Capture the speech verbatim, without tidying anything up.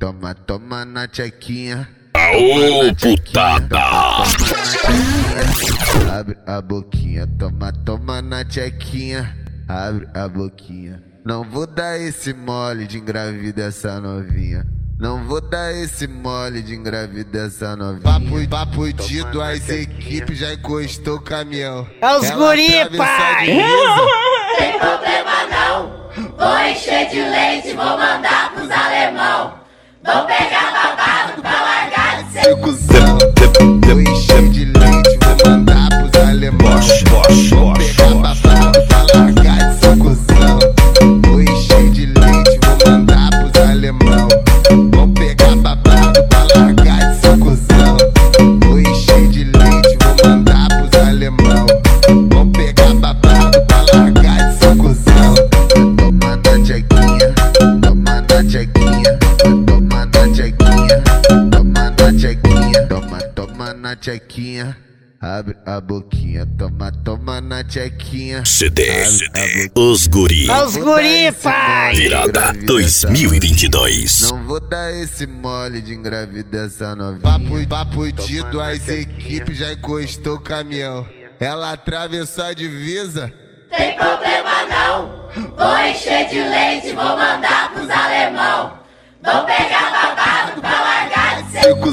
toma, toma na tchequinha. Aô, putada! Abre a boquinha, toma, toma na tchequinha. Abre a boquinha. Não vou dar esse mole de engravida essa novinha. Não vou dar esse mole de engravida essa novinha. Papo, papo de duas equipes, já encostou o caminhão. É os guri, pai! Tem problema não, vou encher de leite, vou mandar pros alemão. Vou pegar babado pra largar de ser cuzão. Vou encher de leite, vou mandar pros alemão. Vou pegar babado pra largar de ser cuzão. Vou encher de leite, vou mandar pros alemão. Vou pegar babado pra largar de ser cuzão. Vou encher de leite, vou mandar pros alemão. Vou pegar babado pra largar de ser cuzão. Toma na tchequinha, toma na tchequinha. Toma na tchequinha, toma na tchequinha. Toma, toma na tchequinha. Abre a boquinha, toma, toma na tchequinha. C D, C D, os guri. Os guri, pai! Virada dois mil e vinte e dois. Não vou dar esse mole de engravida essa novinha. Papo, papo de duas equipes, já encostou o caminhão. Ela atravessou a divisa. Tem problema não, vou encher de leite, vou mandar pros alemão. Vou pegar babado pra largar de ser